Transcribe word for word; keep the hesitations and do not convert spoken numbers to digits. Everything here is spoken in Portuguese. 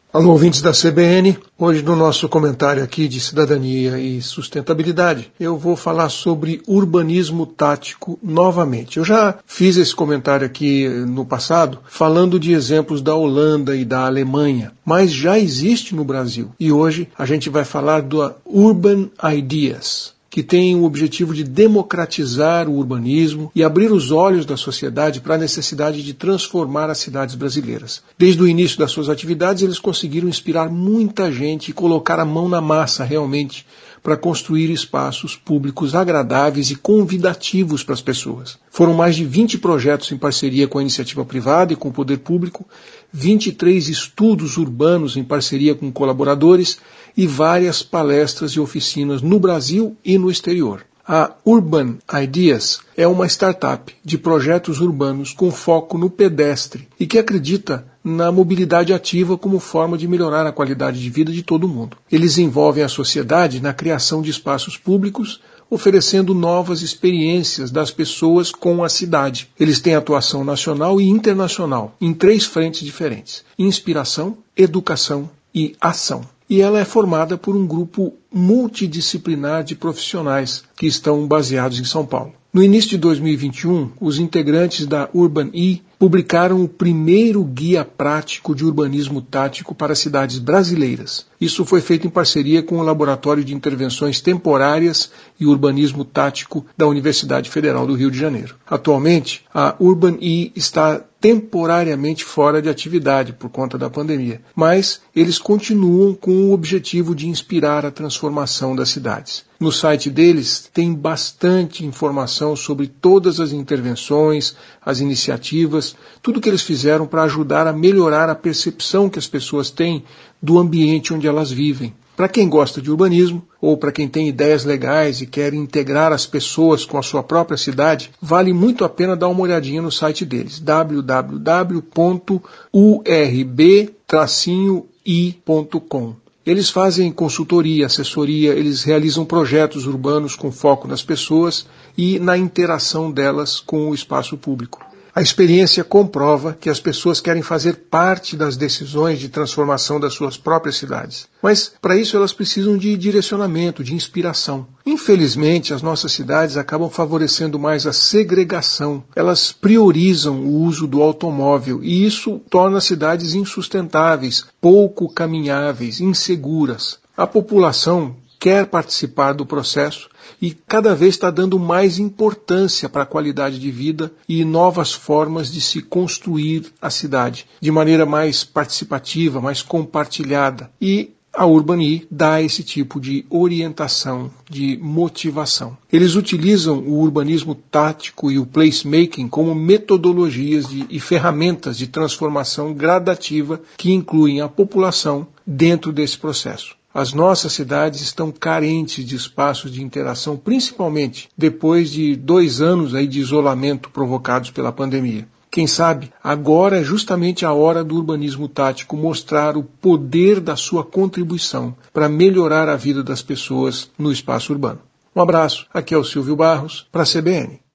Alô, ouvintes da C B N, hoje no nosso comentário aqui de cidadania e sustentabilidade, eu vou falar sobre urbanismo tático novamente. Eu já fiz esse comentário aqui no passado, falando de exemplos da Holanda e da Alemanha, mas já existe no Brasil. E hoje a gente vai falar do Urban Ideas, que tem o objetivo de democratizar o urbanismo e abrir os olhos da sociedade para a necessidade de transformar as cidades brasileiras. Desde o início das suas atividades, eles conseguiram inspirar muita gente e colocar a mão na massa realmente para construir espaços públicos agradáveis e convidativos para as pessoas. Foram mais de vinte projetos em parceria com a iniciativa privada e com o poder público, vinte e três estudos urbanos em parceria com colaboradores e várias palestras e oficinas no Brasil e no exterior. A Urban Ideas é uma startup de projetos urbanos com foco no pedestre e que acredita na mobilidade ativa como forma de melhorar a qualidade de vida de todo mundo. Eles envolvem a sociedade na criação de espaços públicos, oferecendo novas experiências das pessoas com a cidade. Eles têm atuação nacional e internacional em três frentes diferentes: inspiração, educação e ação. E ela é formada por um grupo multidisciplinar de profissionais que estão baseados em São Paulo. No início de dois mil e vinte e um, os integrantes da Urban E publicaram o primeiro guia prático de urbanismo tático para cidades brasileiras. Isso foi feito em parceria com o Laboratório de Intervenções Temporárias e Urbanismo Tático da Universidade Federal do Rio de Janeiro. Atualmente, a Urban E está temporariamente fora de atividade por conta da pandemia, mas eles continuam com o objetivo de inspirar a transformação das cidades. No site deles tem bastante informação sobre todas as intervenções, as iniciativas, tudo que eles fizeram para ajudar a melhorar a percepção que as pessoas têm do ambiente onde elas vivem. Para quem gosta de urbanismo, ou para quem tem ideias legais e quer integrar as pessoas com a sua própria cidade, vale muito a pena dar uma olhadinha no site deles, w w w ponto u r b tracinho i ponto com. Eles fazem consultoria, assessoria, eles realizam projetos urbanos com foco nas pessoas e na interação delas com o espaço público. A experiência comprova que as pessoas querem fazer parte das decisões de transformação das suas próprias cidades. Mas, para isso, elas precisam de direcionamento, de inspiração. Infelizmente, as nossas cidades acabam favorecendo mais a segregação. Elas priorizam o uso do automóvel e isso torna as cidades insustentáveis, pouco caminháveis, inseguras. A população quer participar do processo e cada vez está dando mais importância para a qualidade de vida e novas formas de se construir a cidade, de maneira mais participativa, mais compartilhada. E a Urban E dá esse tipo de orientação, de motivação. Eles utilizam o urbanismo tático e o placemaking como metodologias de, e ferramentas de transformação gradativa que incluem a população dentro desse processo. As nossas cidades estão carentes de espaços de interação, principalmente depois de dois anos aí de isolamento provocados pela pandemia. Quem sabe, agora é justamente a hora do urbanismo tático mostrar o poder da sua contribuição para melhorar a vida das pessoas no espaço urbano. Um abraço, aqui é o Silvio Barros, para a C B N.